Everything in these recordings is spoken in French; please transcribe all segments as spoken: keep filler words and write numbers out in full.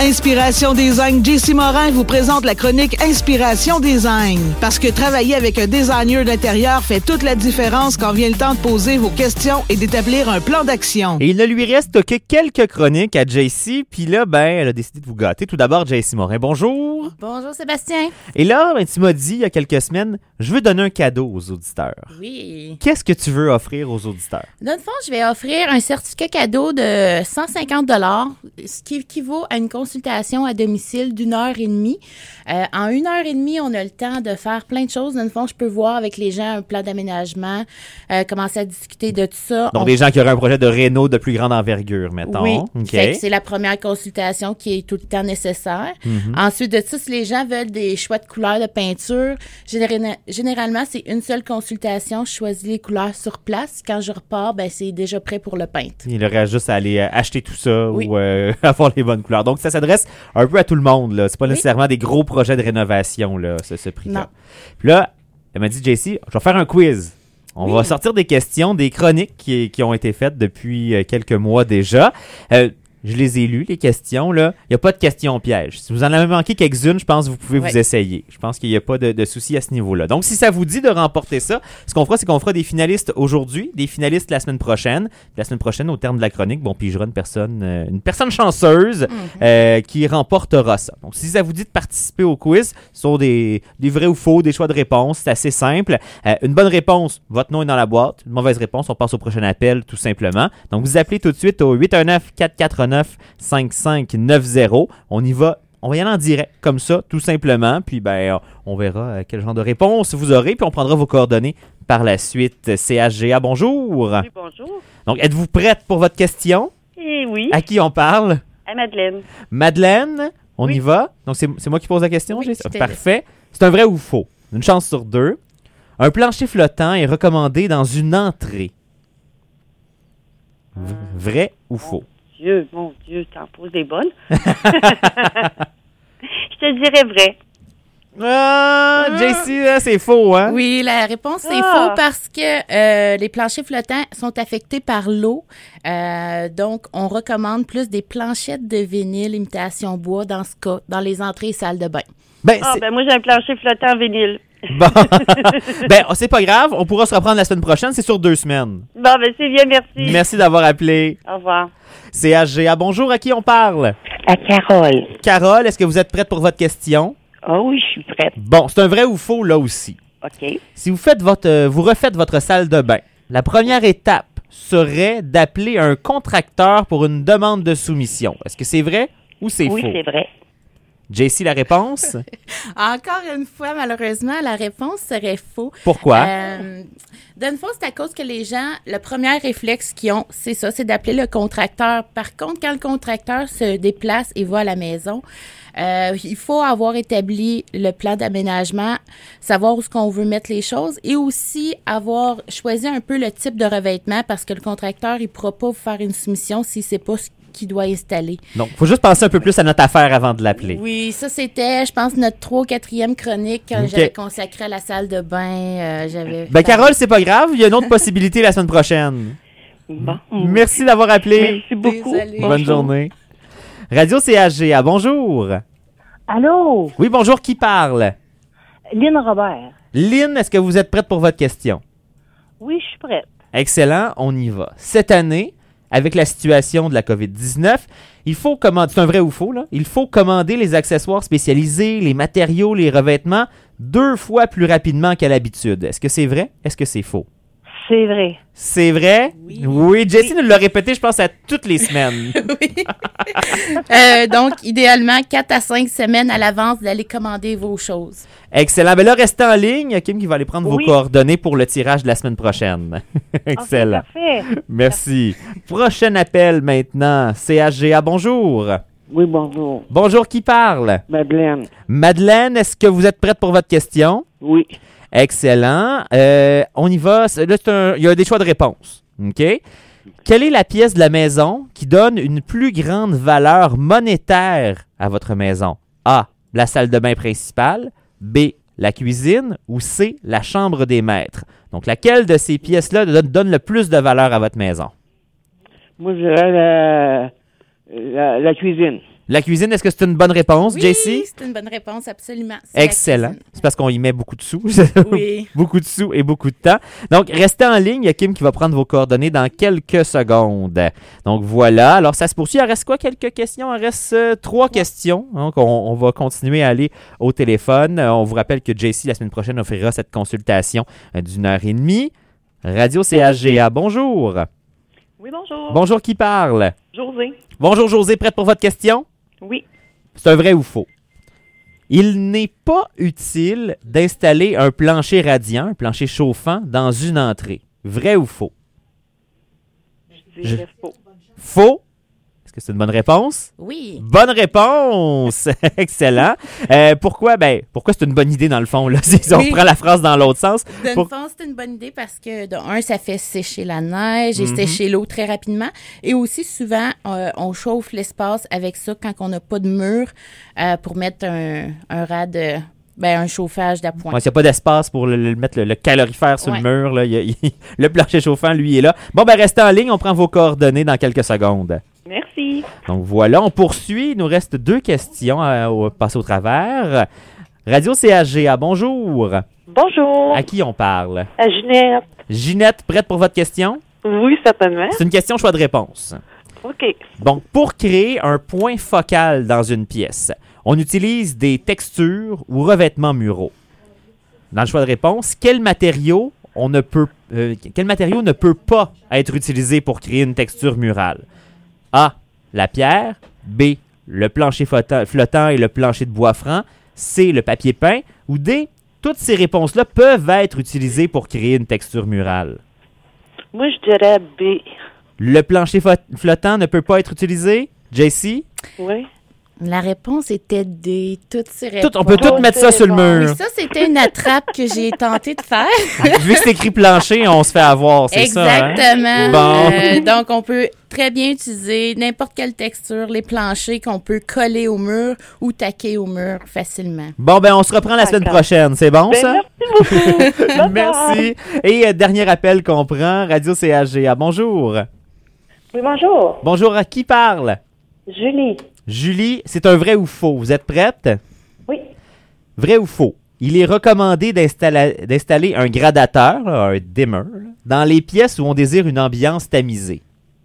Inspiration Design J C Morin vous présente la chronique Inspiration Design. Parce que travailler avec un designer d'intérieur fait toute la différence quand vient le temps de poser vos questions et d'établir un plan d'action. Et il ne lui reste que quelques chroniques à J C, puis là, ben, elle a décidé de vous gâter. Tout d'abord, J C Morin, bonjour. Bonjour Sébastien. Et là, ben, tu m'as dit il y a quelques semaines, je veux donner un cadeau aux auditeurs. Oui. Qu'est-ce que tu veux offrir aux auditeurs? Dans le fond, je vais offrir un certificat cadeau de cent cinquante dollars, ce qui équivaut à une consultation à domicile d'une heure et demie. Euh, en une heure et demie, on a le temps de faire plein de choses. Dans le fond, je peux voir avec les gens un plan d'aménagement, euh, commencer à discuter de tout ça. Donc, on... des gens qui auraient un projet de réno de plus grande envergure, mettons. Oui, okay. Fait que c'est la première consultation qui est tout le temps nécessaire. Mm-hmm. Ensuite de ça, si les gens veulent des choix de couleurs de peinture, généralement, généralement c'est une seule consultation. Je choisis les couleurs sur place. Quand je repars, ben c'est déjà prêt pour le peindre. Il aurait juste à aller acheter tout ça oui. ou euh, avoir les bonnes couleurs. Donc, ça s'adresse un peu à tout le monde, là. C'est pas oui. nécessairement des gros projets de rénovation, là, ce, ce prix-là. Non. Puis là, elle m'a dit, J C, je vais faire un quiz. On oui. va sortir des questions, des chroniques qui, qui ont été faites depuis quelques mois déjà. Euh, Je les ai lues, les questions, là. Il n'y a pas de questions pièges. Si vous en avez manqué quelques-unes, je pense que vous pouvez ouais. vous essayer. Je pense qu'il n'y a pas de, de souci à ce niveau-là. Donc, si ça vous dit de remporter ça, ce qu'on fera, c'est qu'on fera des finalistes aujourd'hui, des finalistes la semaine prochaine. La semaine prochaine, au terme de la chronique, bon, puis pigera une personne, euh, une personne chanceuse mm-hmm. euh, qui remportera ça. Donc, si ça vous dit de participer au quiz, ce sont des, des vrais ou faux, des choix de réponse. C'est assez simple. Euh, une bonne réponse, votre nom est dans la boîte. Une mauvaise réponse, on passe au prochain appel, tout simplement. Donc, vous appelez tout de suite au huit un neuf, quatre quatre neuf, cinq cinq neuf zéro. On y va, on va y aller en direct, comme ça, tout simplement. Puis, ben, on verra quel genre de réponse vous aurez. Puis, on prendra vos coordonnées par la suite. C H G A, bonjour. Oui, bonjour. Donc, êtes-vous prête pour votre question? Eh oui. À qui on parle? À Madeleine. Madeleine, on oui. y va. Donc, c'est, c'est moi qui pose la question? Oui, parfait. C'est un vrai ou faux? Une chance sur deux. Un plancher flottant est recommandé dans une entrée. V- vrai ou faux? Dieu, mon Dieu, t'en poses des bonnes. Je te dirais vrai. Ah, J C, là, c'est faux, hein? Oui, la réponse, c'est ah. faux parce que euh, les planchers flottants sont affectés par l'eau. Euh, donc, on recommande plus des planchettes de vinyle imitation bois dans ce cas, dans les entrées et salles de bain. Ben, ah, c'est... ben moi, j'ai un plancher flottant en vinyle. Bon, ben, c'est pas grave. On pourra se reprendre la semaine prochaine. C'est sur deux semaines. Bon, ben, c'est bien, merci. Merci d'avoir appelé. Au revoir. C H G A, bonjour. À qui on parle? À Carole. Carole, est-ce que vous êtes prête pour votre question? Ah oh oui, je suis prête. Bon, c'est un vrai ou faux, là aussi. OK. Si vous faites votre, euh, vous refaites votre salle de bain, la première étape serait d'appeler un contracteur pour une demande de soumission. Est-ce que c'est vrai ou c'est oui, faux? Oui, c'est vrai. J C, la réponse? Encore une fois, malheureusement, la réponse serait faux. Pourquoi? Euh, d'une fois, c'est à cause que les gens, le premier réflexe qu'ils ont, c'est ça, c'est d'appeler le contracteur. Par contre, quand le contracteur se déplace et va à la maison, euh, il faut avoir établi le plan d'aménagement, savoir où est-ce qu'on veut mettre les choses et aussi avoir choisi un peu le type de revêtement parce que le contracteur, il ne pourra pas vous faire une soumission s'il ne sait pas ce qui doit installer. Donc, il faut juste penser un peu plus à notre affaire avant de l'appeler. Oui, ça c'était, je pense, notre trois ou quatrième chronique quand okay. j'avais consacré à la salle de bain. Euh, j'avais ben, Carole, c'est pas grave. Il y a une autre possibilité la semaine prochaine. Bon. Merci d'avoir appelé. Merci beaucoup. Désolée. Bonne bonjour. Journée. Radio C H G A, bonjour. Allô? Oui, bonjour. Qui parle? Lynn Robert. Lynn, est-ce que vous êtes prête pour votre question? Oui, je suis prête. Excellent, on y va. Cette année, avec la situation de la covid dix-neuf, il faut commander, c'est un vrai ou faux, là? Il faut commander les accessoires spécialisés, les matériaux, les revêtements deux fois plus rapidement qu'à l'habitude. Est-ce que c'est vrai? Est-ce que c'est faux? C'est vrai. C'est vrai? Oui. Oui, Jessie oui. nous l'a répété, je pense, à toutes les semaines. oui. euh, donc, idéalement, quatre à cinq semaines à l'avance d'aller commander vos choses. Excellent. Ben là, restez en ligne. Il y a Kim qui va aller prendre oui. vos coordonnées pour le tirage de la semaine prochaine. Excellent. Okay, parfait. Merci. Prochain appel maintenant. C H G A, bonjour. Oui, bonjour. Bonjour, qui parle? Madeleine. Madeleine, est-ce que vous êtes prête pour votre question? Oui. Excellent. Euh, on y va. Là, c'est un, il y a des choix de réponse. OK? Quelle est la pièce de la maison qui donne une plus grande valeur monétaire à votre maison? A. La salle de bain principale. B. La cuisine. Ou C. La chambre des maîtres. Donc, laquelle de ces pièces-là donne, donne le plus de valeur à votre maison? Moi, je dirais la, la, la cuisine. La cuisine, est-ce que c'est une bonne réponse, Oui, J C? c'est une bonne réponse, absolument. C'est la Excellent. cuisine. C'est parce qu'on y met beaucoup de sous. Oui. Beaucoup de sous et beaucoup de temps. Donc, restez en ligne. Il y a Kim qui va prendre vos coordonnées dans quelques secondes. Donc, voilà. Alors, ça se poursuit. Il en reste quoi? Quelques questions? Il en reste euh, trois questions. Donc, on, on va continuer à aller au téléphone. Euh, on vous rappelle que J C, la semaine prochaine, offrira cette consultation euh, d'une heure et demie. Radio C H G A, bonjour. Oui, bonjour. Bonjour, qui parle? José. Bonjour, José. Prête pour votre question? Oui. C'est un vrai ou faux? Il n'est pas utile d'installer un plancher radiant, un plancher chauffant, dans une entrée. Vrai ou faux? Je dirais faux. Faux? Est-ce que c'est une bonne réponse? Oui. Bonne réponse! Excellent. Euh, pourquoi? Ben, pourquoi c'est une bonne idée dans le fond? Là? Si on Oui. prend la phrase dans l'autre sens. D'une Pour- fond, c'est une bonne idée parce que, de un, ça fait sécher la neige et Mhm. sécher l'eau très rapidement. Et aussi, souvent, euh, on chauffe l'espace avec ça quand on n'a pas de mur euh, pour mettre un, un rad, de, ben, un chauffage d'appoint. Ouais, s'il n'y a pas d'espace pour le, le- mettre le, le calorifère sur Ouais. le mur, là, il y a- il- le plancher chauffant, lui, est là. Bon, ben, restez en ligne. On prend vos coordonnées dans quelques secondes. Merci. Donc voilà, on poursuit. Il nous reste deux questions à, à passer au travers. Radio C H G A, bonjour. Bonjour. À qui on parle? À Ginette. Ginette, prête pour votre question? Oui, certainement. C'est une question choix de réponse. OK. Donc, pour créer un point focal dans une pièce, on utilise des textures ou revêtements muraux. Dans le choix de réponse, quel matériau on ne peut, euh, quel matériau ne peut pas être utilisé pour créer une texture murale? A. La pierre. B. Le plancher flottant, flottant et le plancher de bois franc. C. Le papier peint. Ou D. Toutes ces réponses-là peuvent être utilisées pour créer une texture murale. Moi, je dirais B. Le plancher fo- flottant ne peut pas être utilisé? J C? Oui. La réponse était des toutes ces réponses. Tout, on peut tout Oh, mettre ça c'est sur le bon. mur. Oui, ça, c'était une attrape que j'ai tenté de faire. Vu que c'est écrit plancher, on se fait avoir, c'est ça? hein? Exactement. Bon. Euh, donc, on peut très bien utiliser n'importe quelle texture, les planchers qu'on peut coller au mur ou taquer au mur facilement. Bon, ben, on se reprend la semaine D'accord. prochaine. C'est bon, Ben, ça? merci beaucoup. Bye-bye. Merci. Et euh, dernier appel qu'on prend, Radio C H G A. Bonjour. Oui, bonjour. Bonjour, à qui parle? Julie. Julie, c'est un vrai ou faux? Vous êtes prête? Oui. Vrai ou faux? Il est recommandé d'installa- d'installer un gradateur, là, un dimmer, là, dans les pièces où on désire une ambiance tamisée.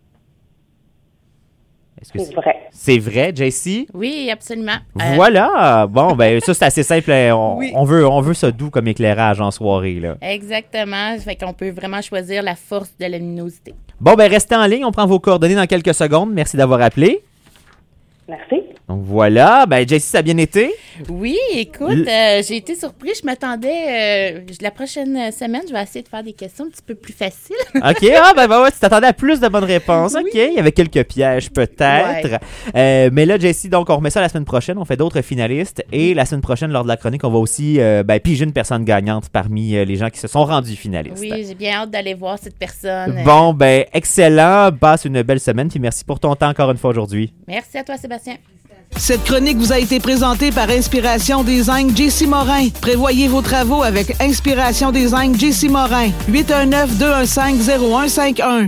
Est-ce que C'est c'est vrai. c'est vrai, J C? Oui, absolument. Euh, Voilà. Bon, ben ça, c'est assez simple. On, Oui. on veut, on veut ça doux comme éclairage en soirée, là. Exactement. Fait qu'on peut vraiment choisir la force de la luminosité. Bon, ben restez en ligne. On prend vos coordonnées dans quelques secondes. Merci d'avoir appelé. Merci. Donc voilà. Ben, J C, ça a bien été? Oui, écoute, Le- euh, j'ai été surprise. Je m'attendais, euh, la prochaine semaine, je vais essayer de faire des questions un petit peu plus faciles. OK. Ah, ben, ben ouais, tu t'attendais à plus de bonnes réponses. Oui. OK. Il y avait quelques pièges, peut-être. Euh, mais là, J C, donc, on remet ça la semaine prochaine. On fait d'autres finalistes. Et la semaine prochaine, lors de la chronique, on va aussi euh, ben, piger une personne gagnante parmi euh, les gens qui se sont rendus finalistes. Oui, j'ai bien hâte d'aller voir cette personne. Euh, Bon, ben, excellent. Passe une belle semaine. Puis merci pour ton temps encore une fois aujourd'hui. Merci à toi, Sébastien. Cette chronique vous a été présentée par Inspiration Design J C Morin. Prévoyez vos travaux avec Inspiration Design J C Morin. huit un neuf, deux un cinq, zéro un cinq un.